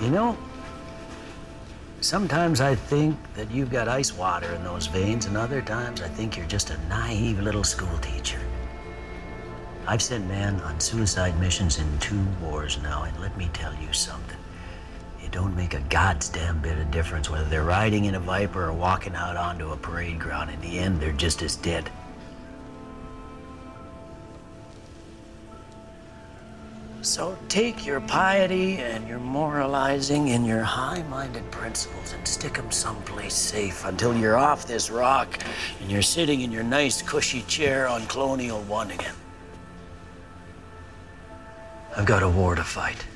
You know, sometimes I think that you've got ice water in those veins, and other times I think you're just a naive little school teacher. I've sent men on suicide missions in 2 wars now, and let me tell you something. It don't make a goddamn bit of difference whether they're riding in a Viper or walking out onto a parade ground. In the end, they're just as dead. So take your piety and your moralizing and your high-minded principles and stick them someplace safe until you're off this rock and you're sitting in your nice cushy chair on Colonial 1 again. I've got a war to fight.